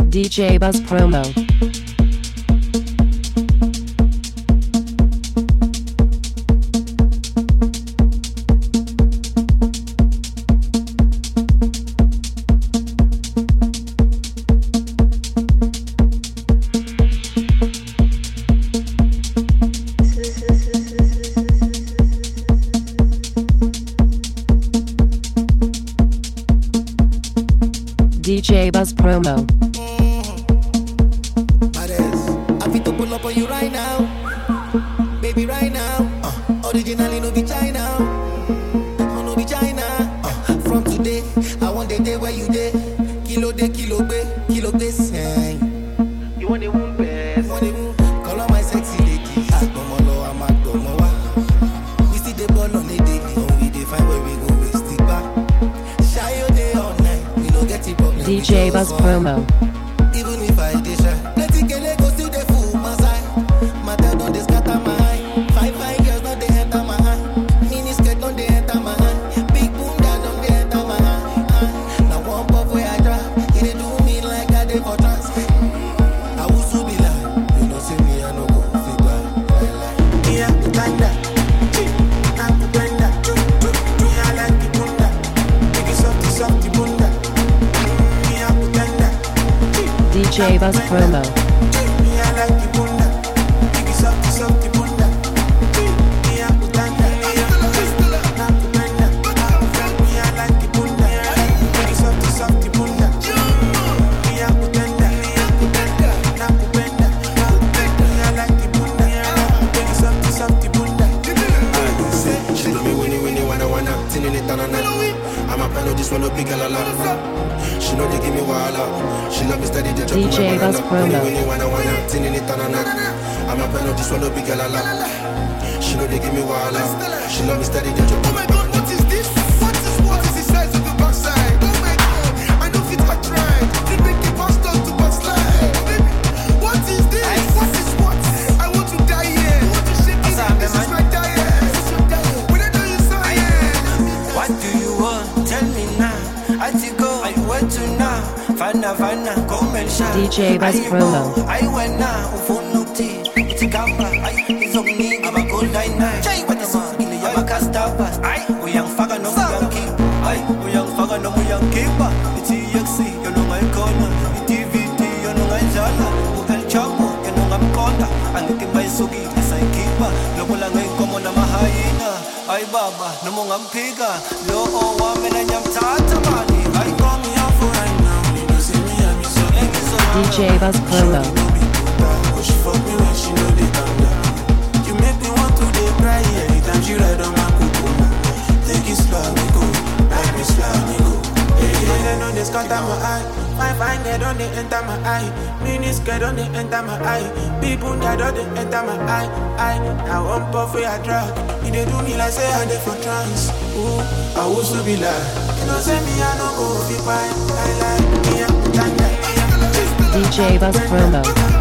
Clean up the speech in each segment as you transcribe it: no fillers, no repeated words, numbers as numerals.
DJ Buzz Promo. DJ Buzz Promo. I fit to pull up on you right now, baby, right now. Originally no be China, oh no be China. From today, I want the day where you day. Kilo be, sing. You want the wound best, call on my sexy ladies. Atomolo, I'm Atomowa. We see the ball on the daily, and we define where we go, we stick back. Shy your day all night, we don't get it problem. DJ Buzz Promo. Even if I dey shy, let it get go still dey fool my side. My dad don't dey scatter my eye. Fine girls don't dey enter my eye. Mini skirt don't dey enter my eye. Big boom that don't dey enter my eye. Now one puff where I drop, he dey do me like I dey for trance. I will so be like, you know see me I no go fit back. Yeah, Uganda, I'm Uganda. Me I like the bunda, big softy bunda. Yeah, Uganda. DJ Buzz Promo. Me I like the bunda, big softy bunda. Me I Uganda, I'm Uganda. Me I like the bunda, big softy bunda. Me I Uganda, I'm Uganda. Me I like the bunda, big softy bunda. She do me winnie wanna tinning it on a night. I'm a plan of this one no big girl lot. She know they give me wahala. She love me steady, they drop DJ Buzz Promo. Winnie wanna tinning it on a night. I'm a plan of this one no big girl lot. She know they give me wahala. She love me steady, they drop. Oh my God, what is this? What is the size of the backside? Oh my God, I know fit I try. You make the pastor to backslide. Baby, what is this? What is what? I want to die here. I want to shake it. This is my diet. When I know you science. What do you want? Tell me now. I to go. I went to now. Fana, come and shine. DJ Buzz Promo. I went now. Ufunuti. It's a gamba. It's on me. I'm a gold line. Jay, what is up? I'm a castapas. We young faga no young keep. We young faga no young keeper. It's EXC. You know my corner. It's DVD. You know my jala. El Chapo. You know I'm corner. Ang itim by sugi. It's a keeper. Lobo lang ngayon ko mo na mahayina. Ay baba. Namong ang piga. Loo wamin na niyang tatamani. I call me out for right now. You see me, I'm so DJ Buzz Promo. She fuck me when she know they calm down. You make me want to dey cry anytime she ride on my cuckoo. Take it slow, me go. Like me slow, me go. They know they scatter my eye. Fine, they don't they enter my eye. Mini skirt don't they enter my eye. People that don't they enter my eye. I want puff where I drag. He they do me like say I dey for trance. Ooh, I used to be like, you know say me I no go be fine. I like me a Uganda. DJ Buzz Promo.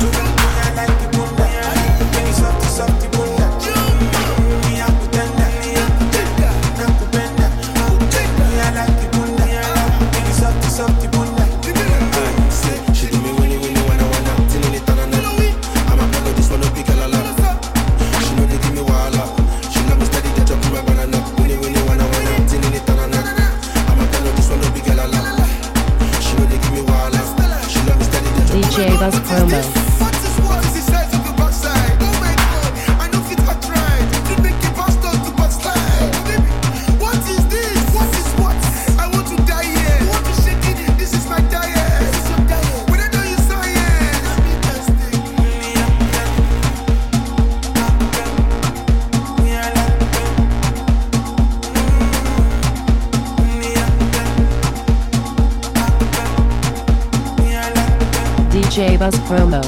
She do me winnie wanna tinning it on a night. I'm a plan of this one no big girl lot. She know they give me wahala. She love me steady, they drop my banana. Winnie wanna tinning it on a night. I'm a plan of this one no big girl lot. She know they give me wahala. She love me steady, they drop. DJ Buzz Promo. What is the size of the backside? Oh my God, I know fit I try. You make the pastor to backslide. Baby, what is this? What is what? I want to die here. I want to shake it. This is my diet. When I know you science. DJ Buzz Promo.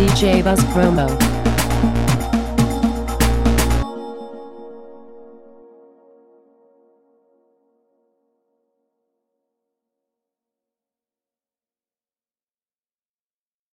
DJ Buzz promo.